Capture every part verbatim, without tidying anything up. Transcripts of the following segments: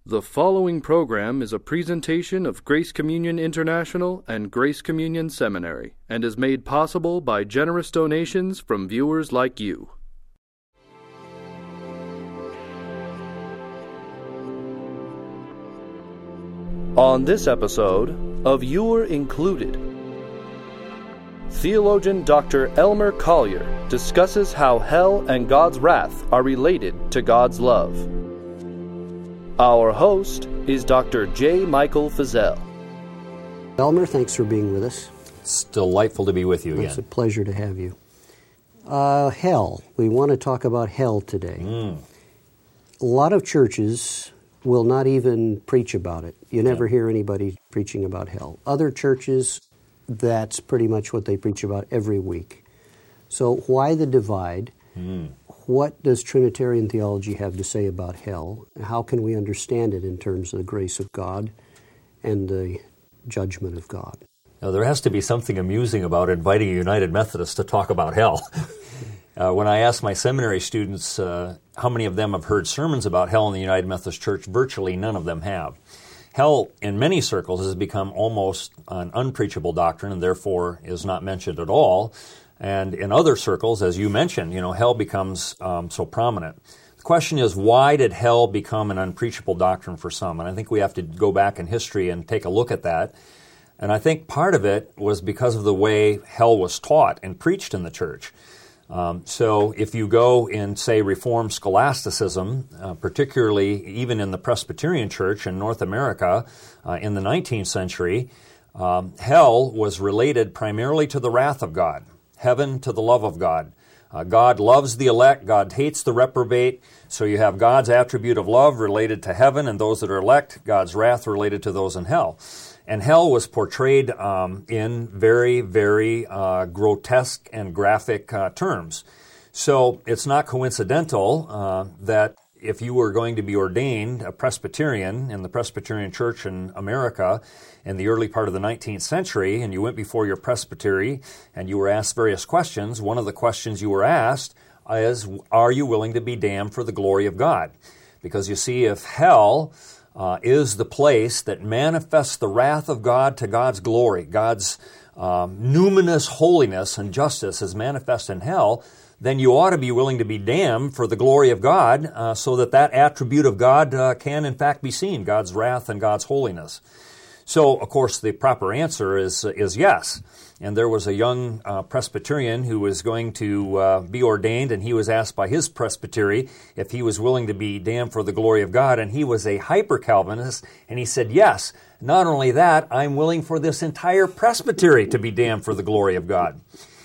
The following program is a presentation of Grace Communion International and Grace Communion Seminary and is made possible by generous donations from viewers like you. On this episode of You Are Included, theologian Doctor Elmer Collier discusses how hell and God's wrath are related to God's love. Our host is Doctor J. Michael Feazell. Elmer, thanks for being with us. It's delightful to be with you again. It's a pleasure to have you. Uh, hell. We want to talk about hell today. Mm. A lot of churches will not even preach about it. You never yeah. hear anybody preaching about hell. Other churches, that's pretty much what they preach about every week. So why the divide? Mm. What does Trinitarian theology have to say about hell? How can we understand it in terms of the grace of God and the judgment of God? Now, there has to be something amusing about inviting a United Methodist to talk about hell. uh, when I ask my seminary students uh, how many of them have heard sermons about hell in the United Methodist Church, virtually none of them have. Hell, in many circles, has become almost an unpreachable doctrine and therefore is not mentioned at all. And in other circles, as you mentioned, you know, hell becomes um, so prominent. The question is, why did hell become an unpreachable doctrine for some? And I think we have to go back in history and take a look at that. And I think part of it was because of the way hell was taught and preached in the church. Um, so if you go in, say, Reformed scholasticism, uh, particularly even in the Presbyterian Church in North America uh, in the nineteenth century, um, hell was related primarily to the wrath of God. Heaven to the love of God. Uh, God loves the elect, God hates the reprobate, so you have God's attribute of love related to heaven and those that are elect, God's wrath related to those in hell. And hell was portrayed um, in very, very uh, grotesque and graphic uh, terms. So it's not coincidental uh, that if you were going to be ordained a Presbyterian in the Presbyterian Church in America in the early part of the nineteenth century, and you went before your presbytery and you were asked various questions, one of the questions you were asked is, are you willing to be damned for the glory of God? Because you see, if hell uh, is the place that manifests the wrath of God to God's glory, God's um, numinous holiness and justice is manifest in hell, then you ought to be willing to be damned for the glory of God uh, so that that attribute of God uh, can in fact be seen, God's wrath and God's holiness. So, of course, the proper answer is is yes. And there was a young uh, Presbyterian who was going to uh, be ordained, and he was asked by his presbytery if he was willing to be damned for the glory of God, and he was a hyper-Calvinist, and he said, yes, not only that, I'm willing for this entire presbytery to be damned for the glory of God.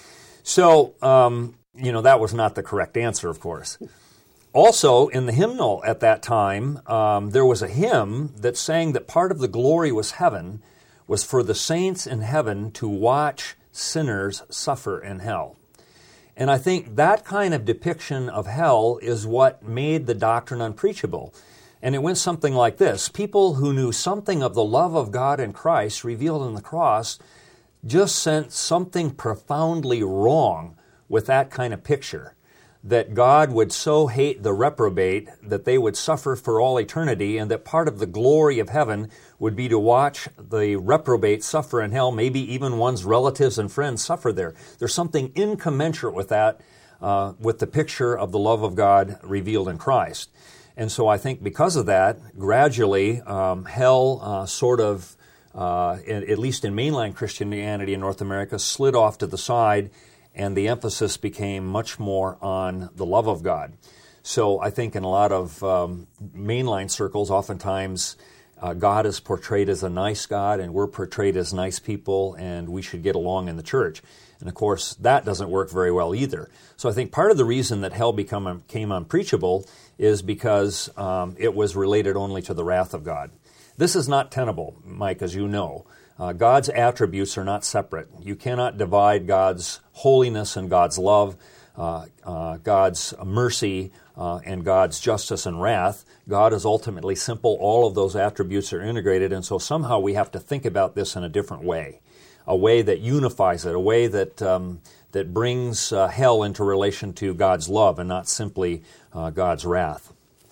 So, um, you know, that was not the correct answer, of course. Also, in the hymnal at that time, um, there was a hymn that sang that part of the glory was heaven, was for the saints in heaven to watch sinners suffer in hell. And I think that kind of depiction of hell is what made the doctrine unpreachable. And it went something like this. People who knew something of the love of God in Christ revealed in the cross just sensed something profoundly wrong with that kind of picture, that God would so hate the reprobate that they would suffer for all eternity, and that part of the glory of heaven would be to watch the reprobate suffer in hell, maybe even one's relatives and friends suffer there. There's something incommensurate with that, uh, with the picture of the love of God revealed in Christ. And so I think because of that, gradually, um, hell uh, sort of, uh, at least in mainline Christianity in North America, slid off to the side, and the emphasis became much more on the love of God. So I think in a lot of um, mainline circles, oftentimes uh, God is portrayed as a nice God, and we're portrayed as nice people, and we should get along in the church. And of course, that doesn't work very well either. So I think part of the reason that hell become, became unpreachable is because um, it was related only to the wrath of God. This is not tenable, Mike, as you know. Uh, God's attributes are not separate. You cannot divide God's holiness and God's love, uh, uh, God's mercy uh, and God's justice and wrath. God is ultimately simple. All of those attributes are integrated, and so somehow we have to think about this in a different way, a way that unifies it, a way that um, that brings uh, hell into relation to God's love and not simply uh, God's wrath.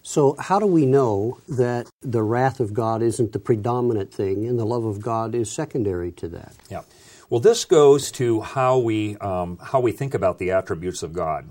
So how do we know that the wrath of God isn't the predominant thing and the love of God is secondary to that? Yeah. Well, this goes to how we um, how we think about the attributes of God.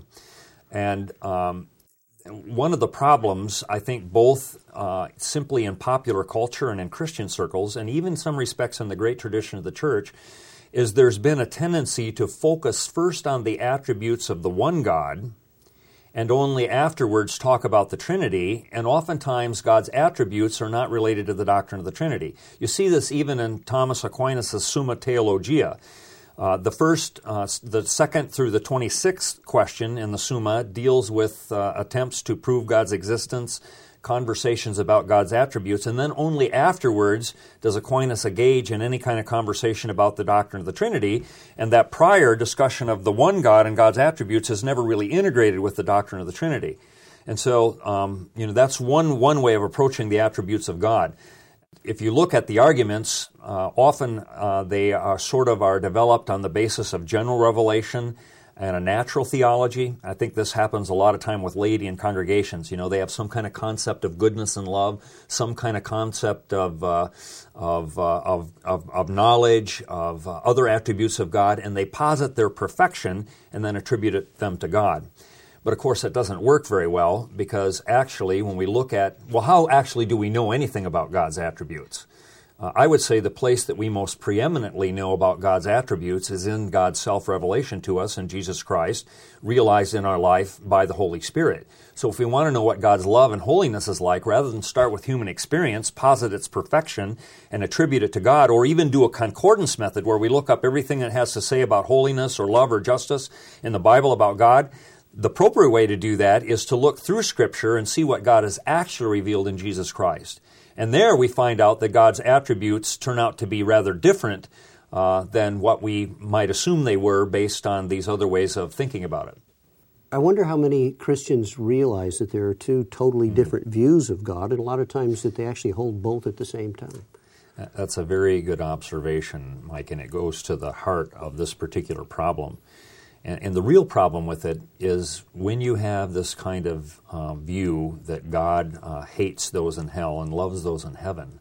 And um, one of the problems, I think, both uh, simply in popular culture and in Christian circles, and even in some respects in the great tradition of the church, is there's been a tendency to focus first on the attributes of the one God and only afterwards talk about the Trinity, and oftentimes God's attributes are not related to the doctrine of the Trinity. You see this even in Thomas Aquinas' Summa Theologia. Uh, the first, uh, the second through the twenty-sixth question in the Summa deals with uh, attempts to prove God's existence, conversations about God's attributes, and then only afterwards does Aquinas engage in any kind of conversation about the doctrine of the Trinity, and that prior discussion of the one God and God's attributes is never really integrated with the doctrine of the Trinity. And so, um, you know, that's one, one way of approaching the attributes of God. If you look at the arguments, uh, often uh, they are sort of are developed on the basis of general revelation and a natural theology. I think this happens a lot of time with laity and congregations. You know, they have some kind of concept of goodness and love, some kind of concept of uh, of, uh, of of of knowledge, of uh, other attributes of God, and they posit their perfection and then attribute it, them to God. But of course, that doesn't work very well, because actually, when we look at, well, how actually do we know anything about God's attributes? Uh, I would say the place that we most preeminently know about God's attributes is in God's self-revelation to us in Jesus Christ, realized in our life by the Holy Spirit. So if we want to know what God's love and holiness is like, rather than start with human experience, posit its perfection, and attribute it to God, or even do a concordance method where we look up everything that has to say about holiness or love or justice in the Bible about God, the appropriate way to do that is to look through Scripture and see what God has actually revealed in Jesus Christ. And there we find out that God's attributes turn out to be rather different uh, than what we might assume they were based on these other ways of thinking about it. I wonder how many Christians realize that there are two totally mm-hmm. different views of God, and a lot of times that they actually hold both at the same time. That's a very good observation, Mike, and it goes to the heart of this particular problem. And, and the real problem with it is when you have this kind of uh, view that God uh, hates those in hell and loves those in heaven,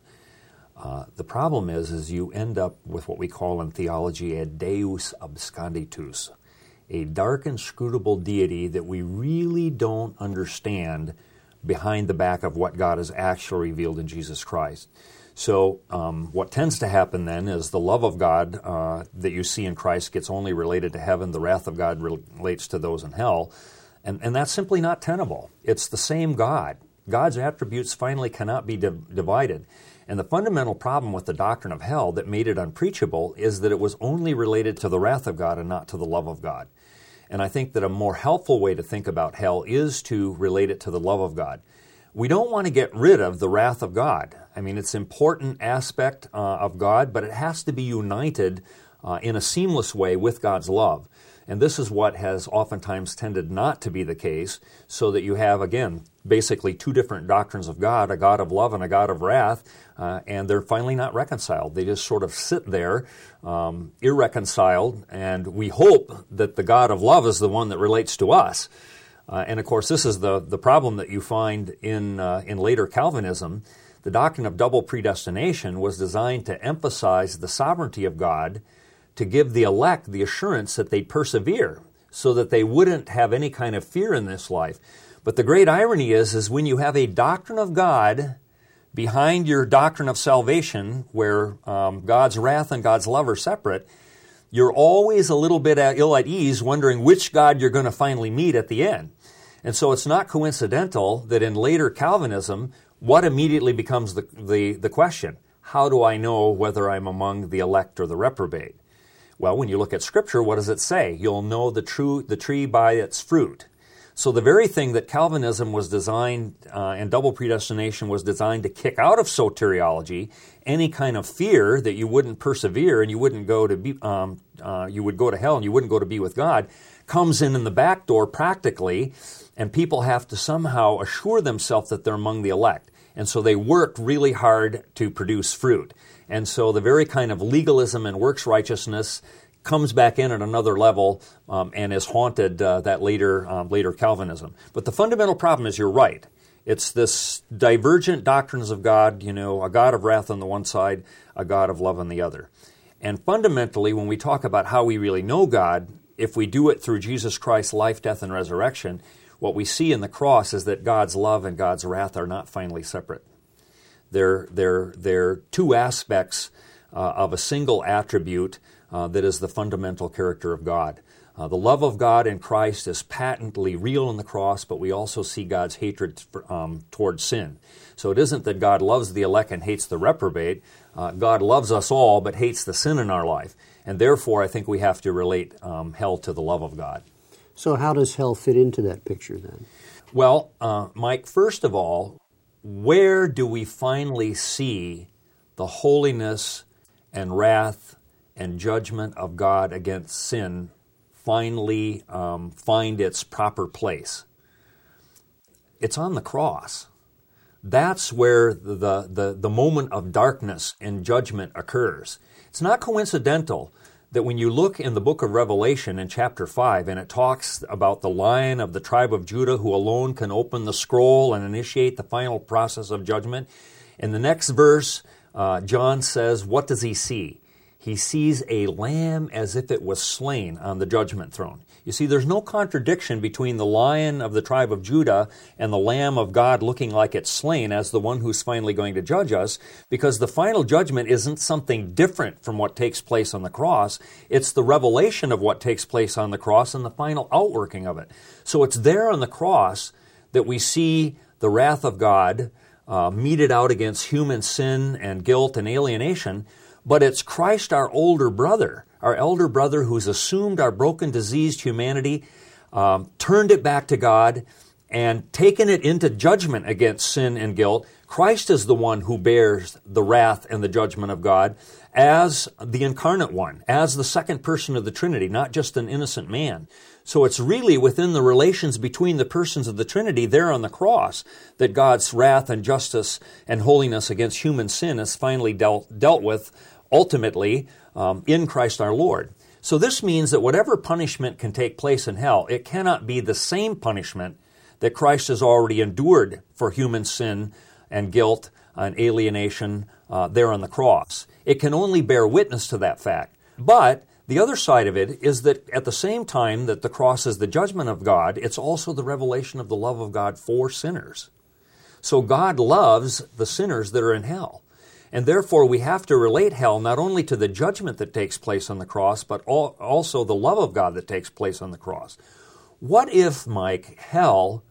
uh, the problem is, is you end up with what we call in theology a deus absconditus, a dark inscrutable deity that we really don't understand behind the back of what God has actually revealed in Jesus Christ. So um, what tends to happen then is the love of God uh, that you see in Christ gets only related to heaven. The wrath of God relates to those in hell. And, and that's simply not tenable. It's the same God. God's attributes finally cannot be div- divided. And the fundamental problem with the doctrine of hell that made it unpreachable is that it was only related to the wrath of God and not to the love of God. And I think that a more helpful way to think about hell is to relate it to the love of God. We don't want to get rid of the wrath of God. I mean, it's an important aspect uh, of God, but it has to be united uh, in a seamless way with God's love. And this is what has oftentimes tended not to be the case, so that you have, again, basically two different doctrines of God, a God of love and a God of wrath, uh, and they're finally not reconciled. They just sort of sit there, um, irreconciled, and we hope that the God of love is the one that relates to us. Uh, and of course, this is the, the problem that you find in uh, in later Calvinism. The doctrine of double predestination was designed to emphasize the sovereignty of God, to give the elect the assurance that they'd persevere, so that they wouldn't have any kind of fear in this life. But the great irony is, is when you have a doctrine of God behind your doctrine of salvation, where um, God's wrath and God's love are separate, you're always a little bit ill at ease, wondering which God you're going to finally meet at the end. And so it's not coincidental that in later Calvinism, what immediately becomes the, the, the question? How do I know whether I'm among the elect or the reprobate? Well, when you look at Scripture, what does it say? You'll know the true the tree by its fruit. So the very thing that Calvinism was designed, uh, and double predestination was designed to kick out of soteriology, any kind of fear that you wouldn't persevere and you wouldn't go to be, um, uh, you would go to hell and you wouldn't go to be with God, comes in in the back door practically, and people have to somehow assure themselves that they're among the elect. And so they worked really hard to produce fruit. And so the very kind of legalism and works righteousness comes back in at another level um, and has haunted uh, that later um, later Calvinism. But the fundamental problem is, you're right, It's this divergent doctrines of God, you know, a God of wrath on the one side, a God of love on the other. And fundamentally, when we talk about how we really know God, if we do it through Jesus Christ's life, death, and resurrection, what we see in the cross is that God's love and God's wrath are not finally separate. They're, they're, they're two aspects uh, of a single attribute uh, that is the fundamental character of God. Uh, the love of God in Christ is patently real in the cross, but we also see God's hatred for, um, towards sin. So it isn't that God loves the elect and hates the reprobate. Uh, God loves us all, but hates the sin in our life. And therefore, I think we have to relate um, hell to the love of God. So how does hell fit into that picture then? Well, uh, Mike, first of all, where do we finally see the holiness and wrath and judgment of God against sin finally um, find its proper place? It's on the cross. That's where the, the, the moment of darkness and judgment occurs. It's not coincidental that when you look in the book of Revelation in chapter five, and it talks about the Lion of the tribe of Judah who alone can open the scroll and initiate the final process of judgment, in the next verse, uh, John says, what does he see? He sees a lamb as if it was slain on the judgment throne. You see, there's no contradiction between the Lion of the tribe of Judah and the Lamb of God looking like it's slain as the one who's finally going to judge us, because the final judgment isn't something different from what takes place on the cross. It's the revelation of what takes place on the cross and the final outworking of it. So it's there on the cross that we see the wrath of God uh, meted out against human sin and guilt and alienation. But it's Christ, our older brother, our elder brother who's assumed our broken, diseased humanity, um, turned it back to God, and taken it into judgment against sin and guilt. Christ is the one who bears the wrath and the judgment of God as the incarnate one, as the second person of the Trinity, not just an innocent man. So it's really within the relations between the persons of the Trinity there on the cross that God's wrath and justice and holiness against human sin is finally dealt, dealt with ultimately um, in Christ our Lord. So this means that whatever punishment can take place in hell, it cannot be the same punishment that Christ has already endured for human sin and guilt and alienation uh, there on the cross. It can only bear witness to that fact. But the other side of it is that at the same time that the cross is the judgment of God, it's also the revelation of the love of God for sinners. So God loves the sinners that are in hell. And therefore we have to relate hell not only to the judgment that takes place on the cross, but also the love of God that takes place on the cross. What if, Mike, hell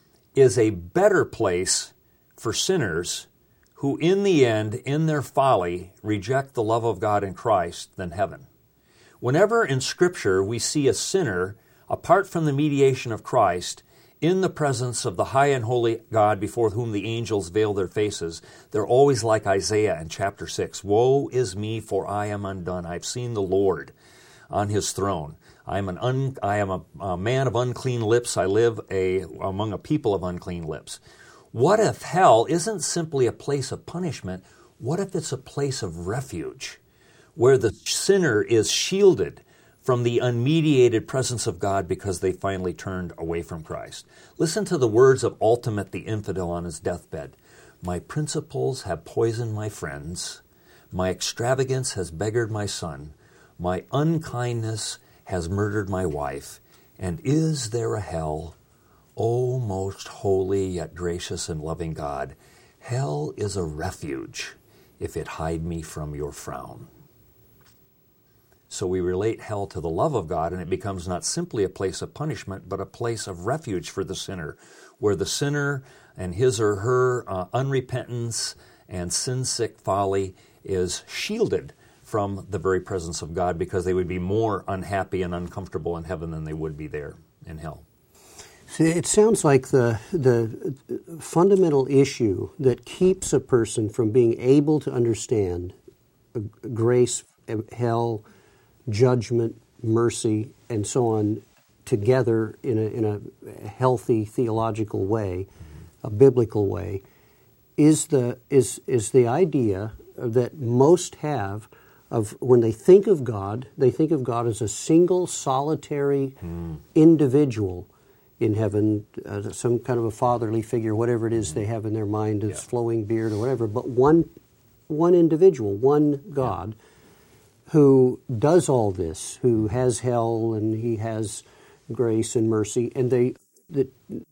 is a better place for sinners who in the end, in their folly, reject the love of God in Christ than heaven? Whenever in Scripture we see a sinner, apart from the mediation of Christ, in the presence of the high and holy God before whom the angels veil their faces, they're always like Isaiah in chapter six. Woe is me, for I am undone. I've seen the Lord on his throne. I am, an un, I am a, a man of unclean lips. I live a, among a people of unclean lips. What if hell isn't simply a place of punishment? What if it's a place of refuge, where the sinner is shielded from the unmediated presence of God because they finally turned away from Christ? Listen to the words of Ultimate the infidel on his deathbed. My principles have poisoned my friends. My extravagance has beggared my son. My unkindness has murdered my wife. And is there a hell? O most holy yet gracious and loving God, hell is a refuge if it hide me from your frown. So we relate hell to the love of God, and it becomes not simply a place of punishment, but a place of refuge for the sinner, where the sinner and his or her uh, unrepentance and sin-sick folly is shielded from the very presence of God, because they would be more unhappy and uncomfortable in heaven than they would be there in hell. See, it sounds like the the fundamental issue that keeps a person from being able to understand grace, hell, judgment, mercy, and so on together in a, in a healthy theological way, a biblical way, is the is is the idea that most have of when they think of God, they think of God as a single, solitary mm. individual, in heaven, uh, some kind of a fatherly figure, whatever it is they have in their mind, his Yeah. flowing beard or whatever, but one one individual, one God, yeah. who does all this, who has hell and he has grace and mercy, and they that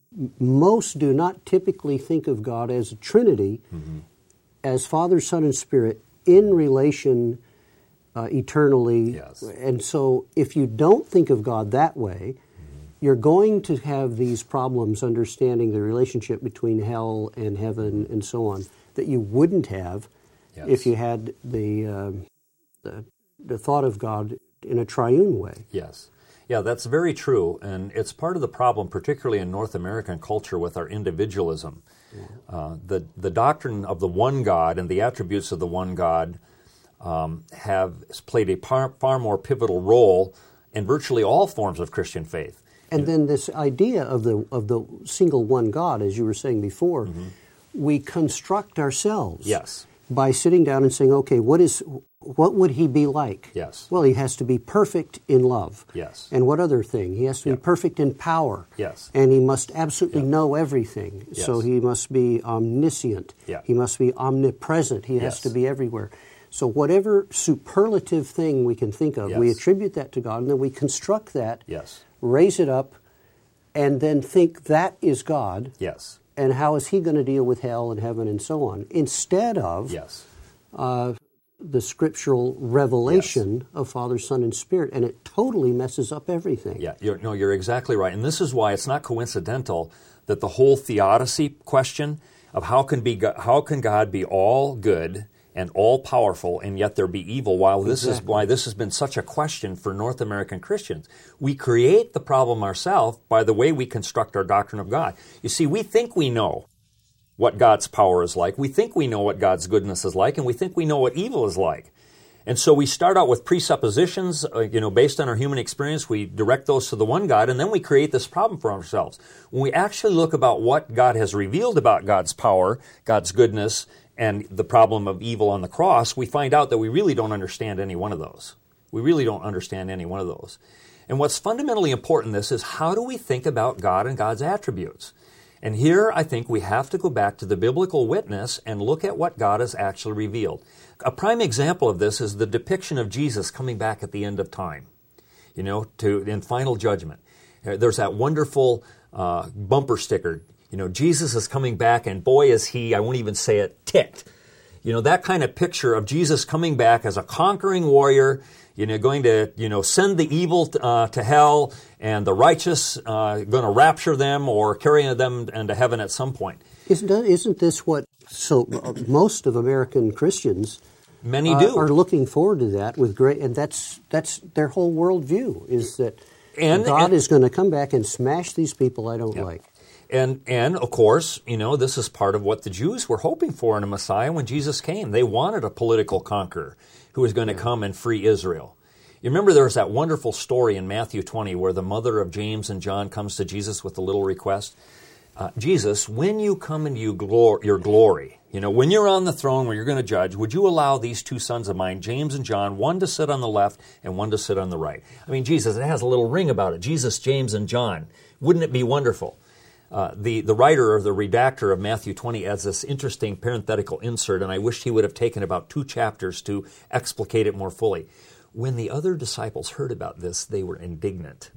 most do not typically think of God as a Trinity, mm-hmm. as Father, Son, and Spirit in relation uh, eternally. Yes. And so if you don't think of God that way, you're going to have these problems understanding the relationship between hell and heaven and so on that you wouldn't have yes. if you had the, uh, the the thought of God in a triune way. Yes. Yeah, that's very true, and it's part of the problem, particularly in North American culture, with our individualism. Yeah. Uh, the, the doctrine of the one God and the attributes of the one God um, have played a par, far more pivotal role in virtually all forms of Christian faith. And then this idea of the of the single one God, as you were saying before, mm-hmm. we construct ourselves yes. by sitting down and saying, okay, what is what would he be like? Yes. Well, he has to be perfect in love. Yes. And what other thing? He has to yep. be perfect in power. Yes. And he must absolutely yep. know everything. Yes. So he must be omniscient. Yeah. He must be omnipresent. He yes. has to be everywhere. So whatever superlative thing we can think of, yes. we attribute that to God, and then we construct that, yes. raise it up, and then think that is God. Yes. And how is he going to deal with hell and heaven and so on, instead of yes. uh, the scriptural revelation yes. of Father, Son, and Spirit, and it totally messes up everything. Yeah, you're, no, you're exactly right. And this is why it's not coincidental that the whole theodicy question of how can be how can God be all good and all-powerful, and yet there be evil, while this exactly. is why this has been such a question for North American Christians. We create the problem ourselves by the way we construct our doctrine of God. You see, we think we know what God's power is like, we think we know what God's goodness is like, and we think we know what evil is like. And so we start out with presuppositions, uh, you know, based on our human experience, we direct those to the one God, and then we create this problem for ourselves. When we actually look about what God has revealed about God's power, God's goodness, and the problem of evil on the cross, we find out that we really don't understand any one of those. We really don't understand any one of those. And what's fundamentally important in this is how do we think about God and God's attributes? And here I think we have to go back to the biblical witness and look at what God has actually revealed. A prime example of this is the depiction of Jesus coming back at the end of time, you know, to in final judgment. There's that wonderful uh, bumper sticker, you know, Jesus is coming back, and boy is he, I won't even say it, ticked. You know, that kind of picture of Jesus coming back as a conquering warrior, you know, going to, you know, send the evil uh, to hell, and the righteous uh, going to rapture them or carry them into heaven at some point. Isn't, isn't this what so uh, most of American Christians Many uh, do. are looking forward to that with great, and that's that's their whole worldview is that and, God and, is going to come back and smash these people I don't yeah. like. And, and of course, you know, this is part of what the Jews were hoping for in a Messiah when Jesus came. They wanted a political conqueror who was going to yeah. come and free Israel. You remember there was that wonderful story in Matthew twenty where the mother of James and John comes to Jesus with a little request. Uh, Jesus, when you come into your glory, your glory, you know, when you're on the throne where you're going to judge, would you allow these two sons of mine, James and John, one to sit on the left and one to sit on the right? I mean, Jesus, it has a little ring about it. Jesus, James, and John. Wouldn't it be wonderful? Uh, the, the writer or the redactor of Matthew twenty adds this interesting parenthetical insert, and I wished he would have taken about two chapters to explicate it more fully. When the other disciples heard about this, they were indignant.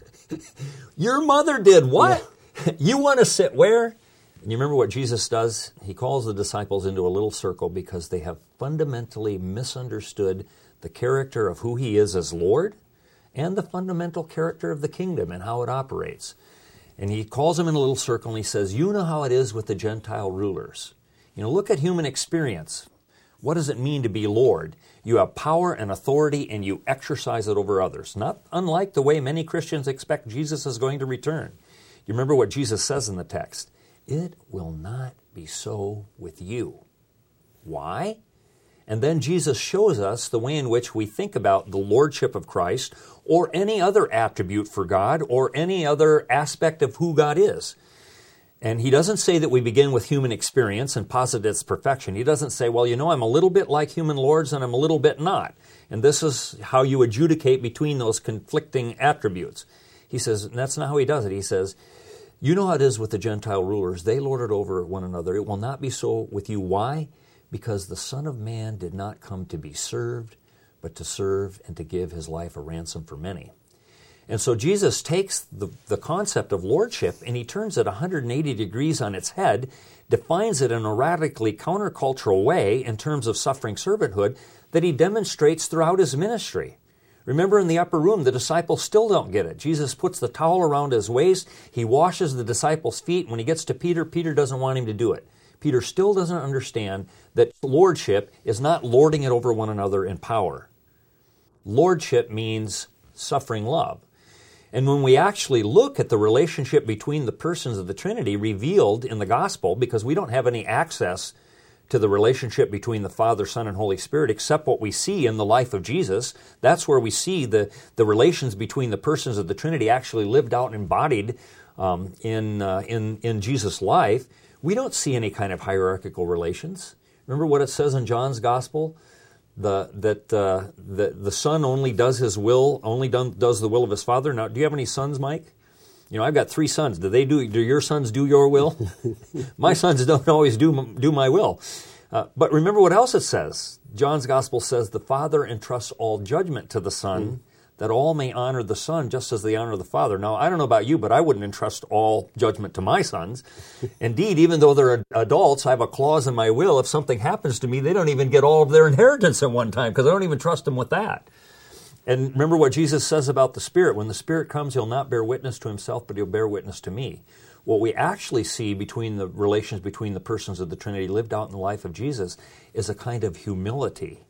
Your mother did what? Yeah. You want to sit where? And you remember what Jesus does? He calls the disciples into a little circle because they have fundamentally misunderstood the character of who he is as Lord and the fundamental character of the kingdom and how it operates. And he calls them in a little circle and he says, you know how it is with the Gentile rulers. You know, look at human experience. What does it mean to be Lord? You have power and authority and you exercise it over others. Not unlike the way many Christians expect Jesus is going to return. You remember what Jesus says in the text? It will not be so with you. Why? And then Jesus shows us the way in which we think about the lordship of Christ or any other attribute for God or any other aspect of who God is. And he doesn't say that we begin with human experience and posit its perfection. He doesn't say, well, you know, I'm a little bit like human lords and I'm a little bit not. And this is how you adjudicate between those conflicting attributes. He says, that's not how he does it. He says, You know how it is with the Gentile rulers. They lord it over one another. It will not be so with you. Why? Because the Son of Man did not come to be served, but to serve and to give his life a ransom for many. And so Jesus takes the, the concept of lordship and he turns it one hundred eighty degrees on its head, defines it in a radically countercultural way in terms of suffering servanthood that he demonstrates throughout his ministry. Remember in the upper room, the disciples still don't get it. Jesus puts the towel around his waist. He washes the disciples' feet. When he gets to Peter, Peter doesn't want him to do it. Peter still doesn't understand that lordship is not lording it over one another in power. Lordship means suffering love. And when we actually look at the relationship between the persons of the Trinity revealed in the gospel, because we don't have any access to the relationship between the Father, Son, and Holy Spirit except what we see in the life of Jesus, that's where we see the, the relations between the persons of the Trinity actually lived out and embodied um, in, uh, in, in Jesus' life. We don't see any kind of hierarchical relations. Remember what it says in John's gospel? The, that uh, the, the Son only does his will, only done, does the will of his Father. Now, do you have any sons, Mike? You know, I've got three sons. Do they do? Do your sons do your will? My sons don't always do do my will. Uh, but remember what else it says. John's gospel says the Father entrusts all judgment to the Son, mm. that all may honor the Son just as they honor the Father. Now, I don't know about you, but I wouldn't entrust all judgment to my sons. Indeed, even though they're adults, I have a clause in my will. If something happens to me, they don't even get all of their inheritance at one time because I don't even trust them with that. And remember what Jesus says about the Spirit. When the Spirit comes, he'll not bear witness to himself, but he'll bear witness to me. What we actually see between the relations between the persons of the Trinity lived out in the life of Jesus is a kind of humility,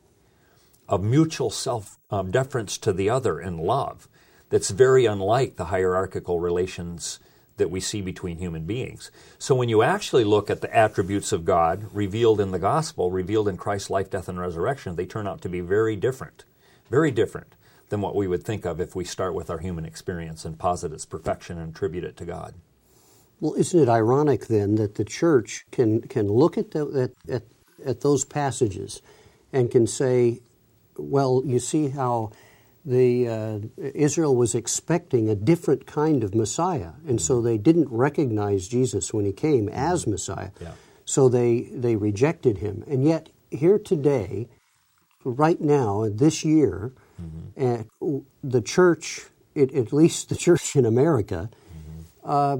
of mutual self-deference um, to the other and love that's very unlike the hierarchical relations that we see between human beings. So when you actually look at the attributes of God revealed in the gospel, revealed in Christ's life, death, and resurrection, they turn out to be very different, very different than what we would think of if we start with our human experience and posit its perfection and attribute it to God. Well, isn't it ironic then that the church can can look at the, at, at at those passages and can say, well, you see how the uh, Israel was expecting a different kind of Messiah, and so they didn't recognize Jesus when he came as Messiah. Yeah. So they they rejected him, and yet here today, right now, this year. Mm-hmm. Uh, the church, it, at least the church in America, mm-hmm. uh,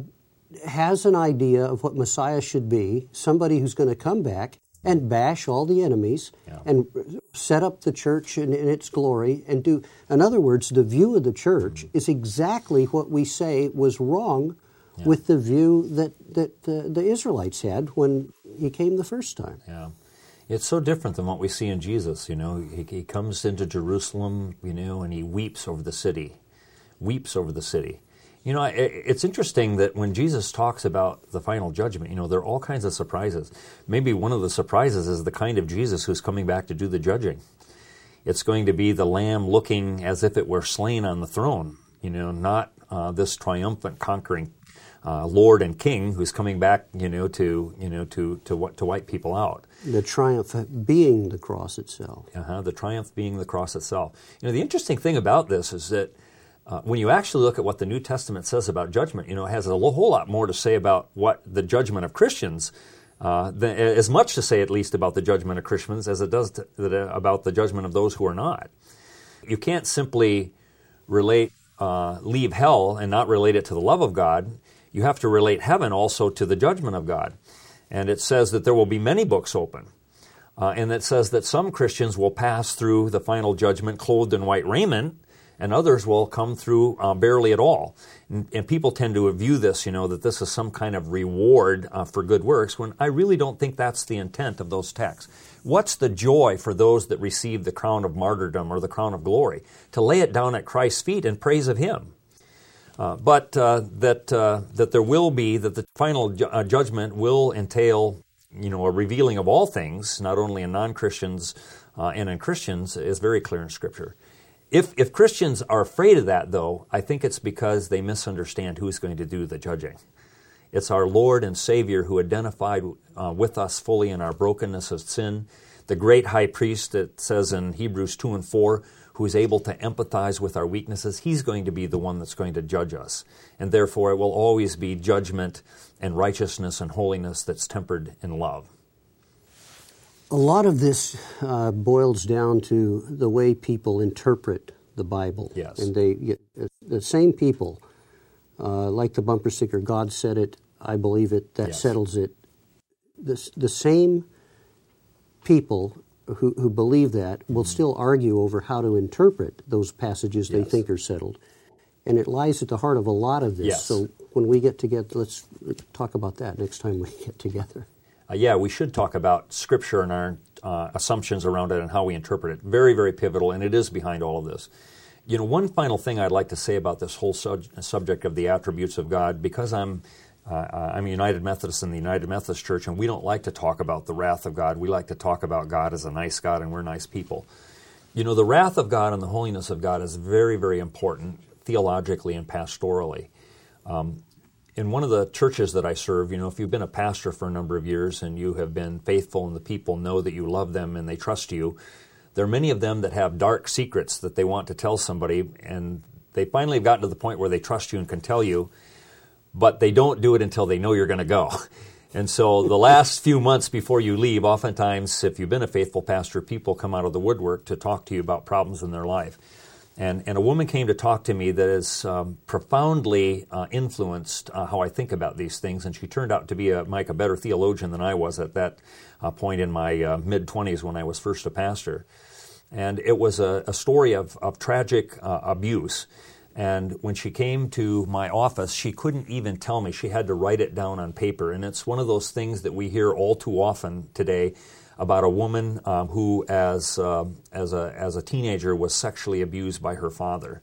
has an idea of what Messiah should be, somebody who's going to come back and bash all the enemies yeah. and set up the church in, in its glory and do... In other words, the view of the church mm-hmm. is exactly what we say was wrong yeah. with the view that, that uh, the Israelites had when he came the first time. Yeah. It's so different than what we see in Jesus, you know. He, he comes into Jerusalem, you know, and he weeps over the city, weeps over the city. You know, it, it's interesting that when Jesus talks about the final judgment, you know, there are all kinds of surprises. Maybe one of the surprises is the kind of Jesus who's coming back to do the judging. It's going to be the Lamb looking as if it were slain on the throne, you know, not uh, this triumphant, conquering Uh, Lord and King who's coming back, you know, to you know to to what to wipe people out. The triumph being the cross itself. Uh-huh, the triumph being the cross itself. You know, the interesting thing about this is that uh, when you actually look at what the New Testament says about judgment, you know, it has a whole lot more to say about what the judgment of Christians, uh, than, as much to say at least about the judgment of Christians as it does to, the, about the judgment of those who are not. You can't simply relate, uh, leave hell and not relate it to the love of God. You have to relate heaven also to the judgment of God. And it says that there will be many books open. Uh, and it says that some Christians will pass through the final judgment clothed in white raiment, and others will come through uh, barely at all. And, and people tend to view this, you know, that this is some kind of reward uh, for good works, when I really don't think that's the intent of those texts. What's the joy for those that receive the crown of martyrdom or the crown of glory? To lay it down at Christ's feet in praise of Him. Uh, but uh, that uh, that there will be, that the final ju- uh, judgment will entail, you know, a revealing of all things, not only in non-Christians uh, and in Christians, is very clear in Scripture. If if Christians are afraid of that, though, I think it's because they misunderstand who's going to do the judging. It's our Lord and Savior who identified uh, with us fully in our brokenness of sin, the great high priest that says in Hebrews two and four, who is able to empathize with our weaknesses, he's going to be the one that's going to judge us. And therefore, it will always be judgment and righteousness and holiness that's tempered in love. A lot of this uh, boils down to the way people interpret the Bible. Yes. And they, the same people, uh, like the bumper sticker, God said it, I believe it, that Yes. settles it. The, the same people who, who believe that will mm-hmm. still argue over how to interpret those passages they yes. think are settled. And it lies at the heart of a lot of this. Yes. So when we get together, let's talk about that next time we get together. Uh, yeah, we should talk about Scripture and our uh, assumptions around it and how we interpret it. Very, very pivotal, and it is behind all of this. You know, one final thing I'd like to say about this whole sub- subject of the attributes of God, because I'm uh, I'm a United Methodist in the United Methodist Church, and we don't like to talk about the wrath of God. We like to talk about God as a nice God, and we're nice people. You know, the wrath of God and the holiness of God is very, very important theologically and pastorally. Um, In one of the churches that I serve, you know, if you've been a pastor for a number of years and you have been faithful and the people know that you love them and they trust you, there are many of them that have dark secrets that they want to tell somebody, and they finally have gotten to the point where they trust you and can tell you, but they don't do it until they know you're going to go. And so the last few months before you leave, oftentimes, if you've been a faithful pastor, people come out of the woodwork to talk to you about problems in their life. And, and a woman came to talk to me that has um, profoundly uh, influenced uh, how I think about these things. And she turned out to be, a, Mike, a better theologian than I was at that uh, point in my uh, mid-twenties when I was first a pastor. And it was a, a story of, of tragic uh, abuse. And when she came to my office, she couldn't even tell me. She had to write it down on paper. And it's one of those things that we hear all too often today about a woman um, who, as uh, as a as a teenager, was sexually abused by her father.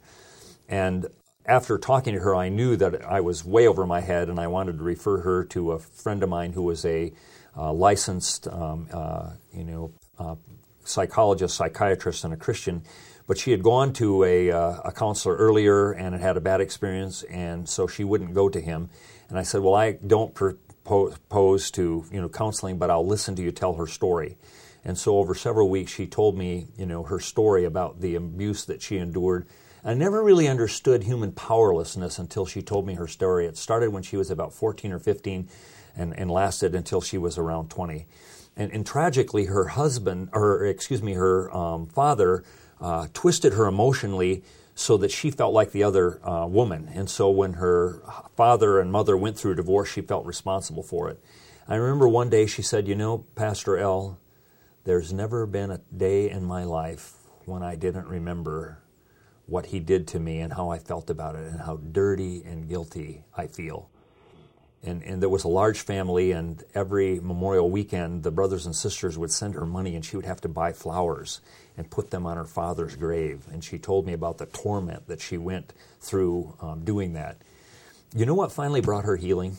And after talking to her, I knew that I was way over my head, and I wanted to refer her to a friend of mine who was a uh, licensed, um, uh, you know, uh, psychologist, psychiatrist, and a Christian. But she had gone to a uh, a counselor earlier and had had a bad experience, and so she wouldn't go to him. And I said, "Well, I don't." Per- Pose to you know counseling, but I'll listen to you tell her story. And so over several weeks, she told me you know her story about the abuse that she endured. I never really understood human powerlessness until she told me her story. It started when she was about fourteen or fifteen, and, and lasted until she was around twenty. And, and tragically, her husband, or excuse me, her um, father, uh, twisted her emotionally so that she felt like the other uh, woman. And so when her father and mother went through a divorce, she felt responsible for it. I remember one day she said, you know, Pastor L., there's never been a day in my life when I didn't remember what he did to me and how I felt about it and how dirty and guilty I feel. And, and there was a large family, and every Memorial weekend, the brothers and sisters would send her money, and she would have to buy flowers and put them on her father's grave. And she told me about the torment that she went through um, doing that. You know what finally brought her healing?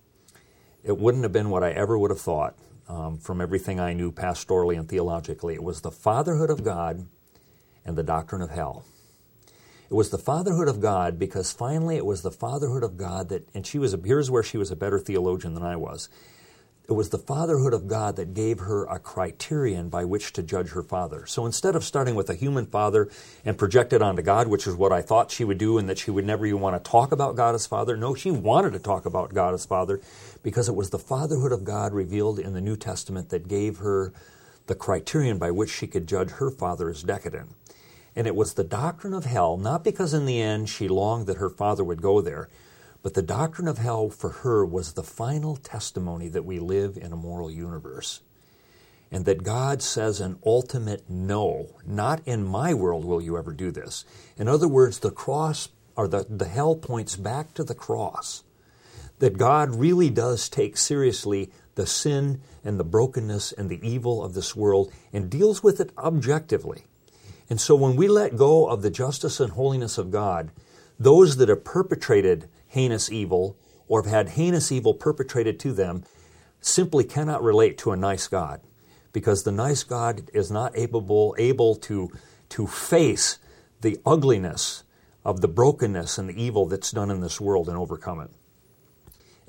It wouldn't have been what I ever would have thought um, from everything I knew pastorally and theologically. It was the fatherhood of God and the doctrine of hell. It was the fatherhood of God because finally it was the fatherhood of God that, and she was, a, here's where she was a better theologian than I was. It was the fatherhood of God that gave her a criterion by which to judge her father. So instead of starting with a human father and project it onto God, which is what I thought she would do and that she would never even want to talk about God as Father, no, she wanted to talk about God as Father because it was the fatherhood of God revealed in the New Testament that gave her the criterion by which she could judge her father as decadent. And it was the doctrine of hell, not because in the end she longed that her father would go there, but the doctrine of hell for her was the final testimony that we live in a moral universe. And that God says an ultimate no, not in my world will you ever do this. In other words, the cross, or the, the hell points back to the cross. That God really does take seriously the sin and the brokenness and the evil of this world and deals with it objectively. And so when we let go of the justice and holiness of God, those that have perpetrated heinous evil or have had heinous evil perpetrated to them simply cannot relate to a nice God, because the nice God is not able, able to, to face the ugliness of the brokenness and the evil that's done in this world and overcome it.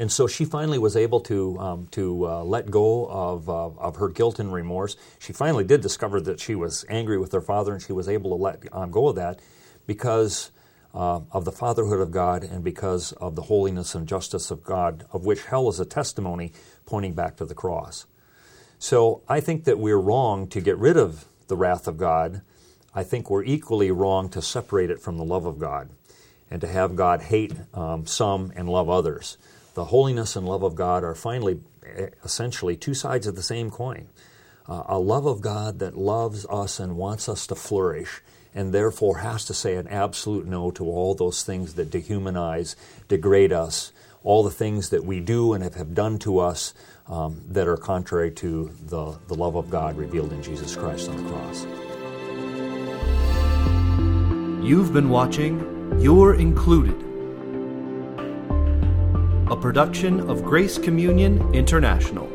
And so she finally was able to um, to uh, let go of uh, of her guilt and remorse. She finally did discover that she was angry with her father, and she was able to let um, go of that because uh, of the fatherhood of God and because of the holiness and justice of God, of which hell is a testimony pointing back to the cross. So I think that we're wrong to get rid of the wrath of God. I think we're equally wrong to separate it from the love of God and to have God hate um, some and love others. The holiness and love of God are finally, essentially, two sides of the same coin. Uh, a love of God that loves us and wants us to flourish, and therefore has to say an absolute no to all those things that dehumanize, degrade us, all the things that we do and have, have done to us um, that are contrary to the, the love of God revealed in Jesus Christ on the cross. You've been watching You're Included, a production of Grace Communion International.